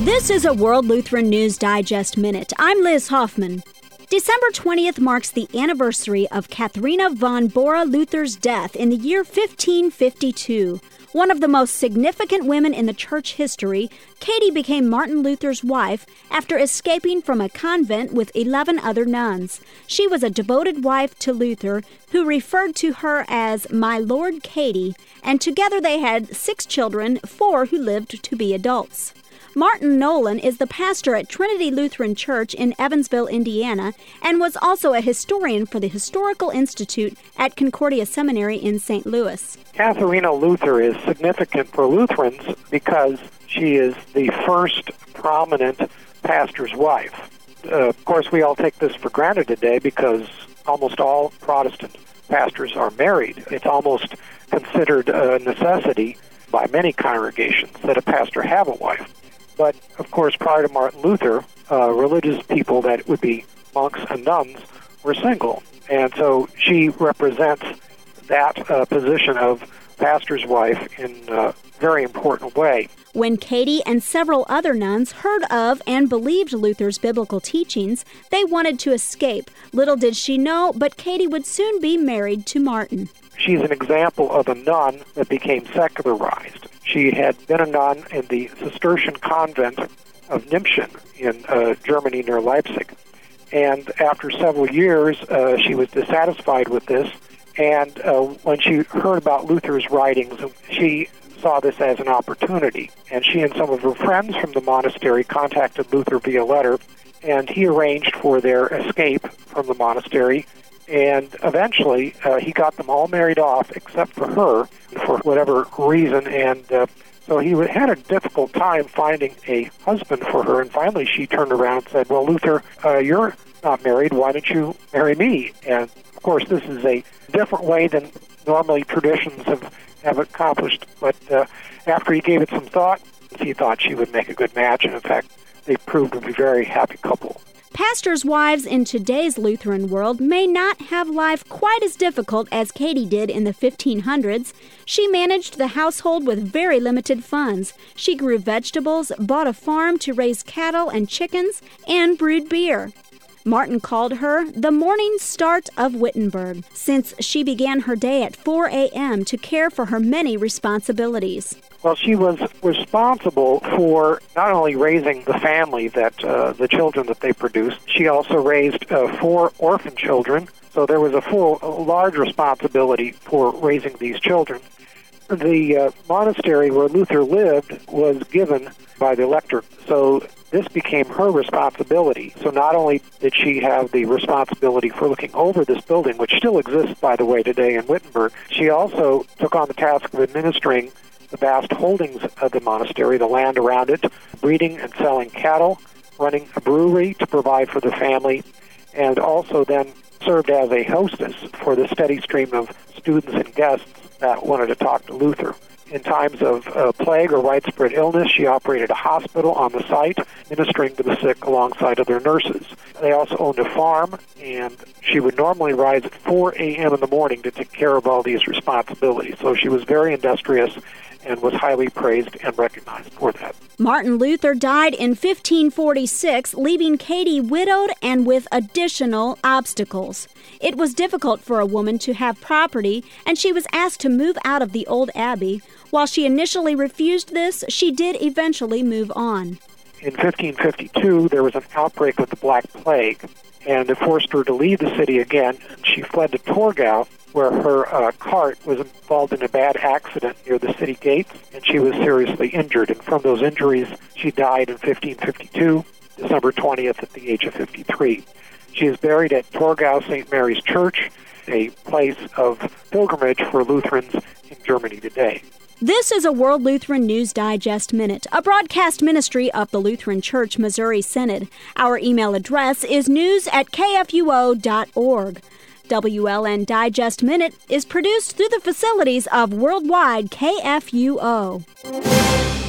This is a World Lutheran News Digest Minute. I'm Liz Hoffman. December 20th marks the anniversary of Katharina von Bora Luther's death in the year 1552. One of the most significant women in the church history, Katie became Martin Luther's wife after escaping from a convent with 11 other nuns. She was a devoted wife to Luther, who referred to her as "My Lord Katie," and together they had 6 children, 4 who lived to be adults. Martin Nolan is the pastor at Trinity Lutheran Church in Evansville, Indiana, and was also a historian for the Historical Institute at Concordia Seminary in St. Louis. Katharina Luther is significant for Lutherans because she is the first prominent pastor's wife. Of course, we all take this for granted today because almost all Protestant pastors are married. It's almost considered a necessity by many congregations that a pastor have a wife. But, of course, prior to Martin Luther, religious people that would be monks and nuns were single. And so she represents that position of pastor's wife in a very important way. When Katie and several other nuns heard of and believed Luther's biblical teachings, they wanted to escape. Little did she know, but Katie would soon be married to Martin. She's an example of a nun that became secularized. She had been a nun in the Cistercian convent of Nimschen in Germany near Leipzig. And after several years, she was dissatisfied with this. And when she heard about Luther's writings, she saw this as an opportunity. And she and some of her friends from the monastery contacted Luther via letter, and he arranged for their escape from the monastery. And eventually, he got them all married off except for her, for whatever reason. And so he had a difficult time finding a husband for her. And finally, she turned around and said, "Well, Luther, you're not married. Why don't you marry me?" And, of course, this is a different way than normally traditions have accomplished. But after he gave it some thought, he thought she would make a good match. And, in fact, they proved to be a very happy couple. Pastors' wives in today's Lutheran world may not have life quite as difficult as Katie did in the 1500s. She managed the household with very limited funds. She grew vegetables, bought a farm to raise cattle and chickens, and brewed beer. Martin called her the morning start of Wittenberg, since she began her day at 4 a.m. to care for her many responsibilities. Well, she was responsible for not only raising the family, that the children that they produced, she also raised 4 orphan children, so there was a large responsibility for raising these children. The monastery where Luther lived was given by the electorate, so this became her responsibility. So not only did she have the responsibility for looking over this building, which still exists, by the way, today in Wittenberg, she also took on the task of administering the vast holdings of the monastery, the land around it, breeding and selling cattle, running a brewery to provide for the family, and also then served as a hostess for the steady stream of students and guests that wanted to talk to Luther. In times of plague or widespread illness, she operated a hospital on the site, ministering to the sick alongside other nurses. They also owned a farm, and she would normally rise at 4 a.m. in the morning to take care of all these responsibilities. So she was very industrious and was highly praised and recognized for that. Martin Luther died in 1546, leaving Katie widowed and with additional obstacles. It was difficult for a woman to have property, and she was asked to move out of the old abbey. While she initially refused this, she did eventually move on. In 1552, there was an outbreak of the Black Plague, and it forced her to leave the city again. She fled to Torgau, where her cart was involved in a bad accident near the city gates, and she was seriously injured. And from those injuries, she died in 1552, December 20th, at the age of 53. She is buried at Torgau St. Mary's Church, a place of pilgrimage for Lutherans in Germany today. This is a World Lutheran News Digest Minute, a broadcast ministry of the Lutheran Church Missouri Synod. Our email address is news@kfuo.org. WLN Digest Minute is produced through the facilities of Worldwide KFUO.